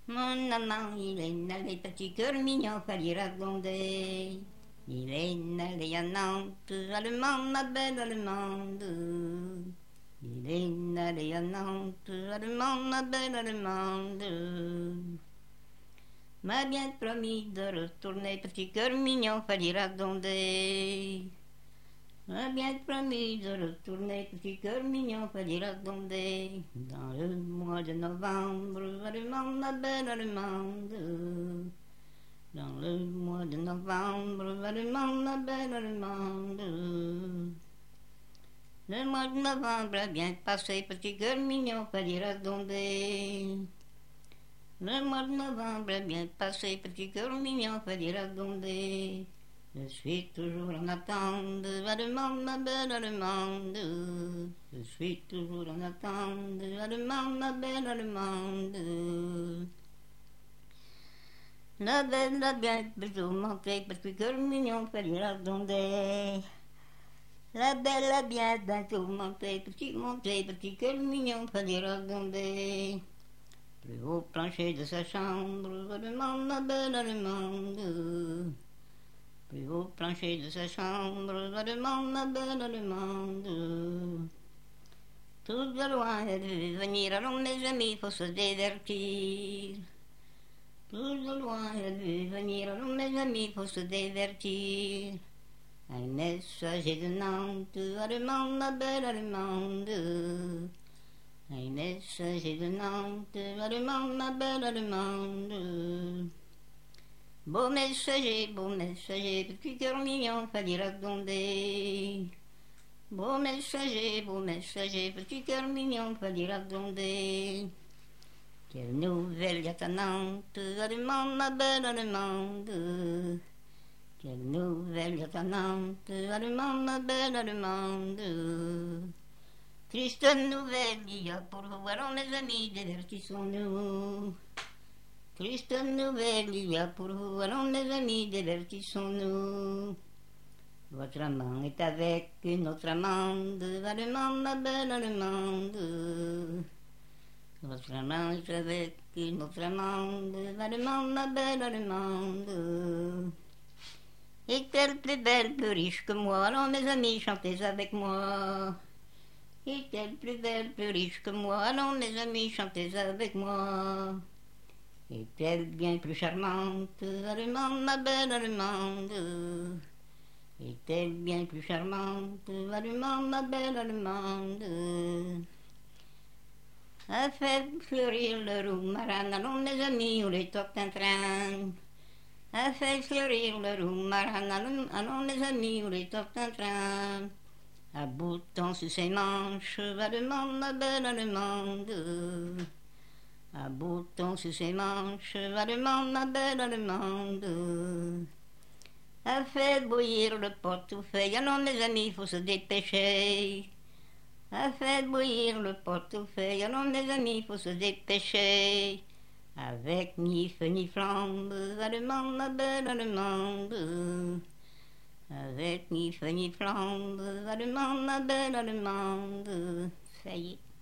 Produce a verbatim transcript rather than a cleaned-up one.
Mon amant, il est allé, petit cœur mignon, fallait raconter. Il est allé à Nantes, allemand, ma belle allemande. Il est allé à Nantes, allemand, ma belle allemande. M'a bien promis de retourner, petit cœur mignon, fallait raconter. M'a bien promis de retourner, petit cœur mignon, fallait raconter. Dans le mois de novembre, allemande, ma belle allemande. Dans le mois de novembre, allemande, ma belle allemande. Le mois de novembre a bien passé, petit cœur mignon, fallait raconter. Le mois de novembre a bien passé, petit cœur mignon, fallait raconter. Je suis toujours en attente de allemande, ma belle allemande. Je suis toujours en attente de allemande, ma belle allemande. La belle a bien plutôt manqué, petit cœur mignon, fallait raconter. La belle a bien bientôt monté, petit monté, petit cœur mignon, fallait raconter. Plus haut plancher de sa chambre, allemande, ma belle allemande. Plus haut plancher de sa chambre, allemande, ma belle allemande. Tout de loin, elle veut venir, allons mes amis, faut se divertir. Tout de loin, elle veut venir, allons mes amis, faut se divertir. Un messager de Nantes, allemande, ma belle allemande. Un messager de Nantes, allemande, ma belle allemande. Beau messager, beau messager, petit cœur mignon, fallait raconter. Beau messager, beau messager, petit cœur mignon, fallait raconter. Quelle nouvelle y a à Nantes, allemande, ma belle allemande. Quelle nouvelle y a à Nantes, allemande, ma belle allemande. Triste nouvelle il y a pour vous, allons mes amis, divertissons-nous. Triste nouvelle il y a pour vous, allons mes amis, divertissons-nous. Votre amant est avec une autre amande, allemande, ma belle allemande. Votre amant est avec une autre amande, allemande, ma belle allemande. Est-elle plus belle, plus riche que moi? Allons mes amis, chantez avec moi. Est-elle plus belle, plus riche que moi? Allons mes amis, chantez avec moi. Est-elle bien plus charmante, allemande, ma belle allemande? Est-elle bien plus charmante, allemande, ma belle allemande? A fait fleurir le roux-marin, allons mes amis, où les tortins-train. A fait fleurir le roux-marin, allons, allons mes amis, où les tortins-train. À boutons sur ses manches, allemande, ma belle allemande. À boutons sur ses manches, allemande, ma belle allemande. A fait bouillir le portefeuille, allons mes amis, faut se dépêcher. A fait bouillir le portefeuille, allons mes amis, faut se dépêcher. Avec ni feu ni flambe, allemande, ma belle allemande. Avec ni feu ni flambe, allemande, ma belle allemande. Ça y est.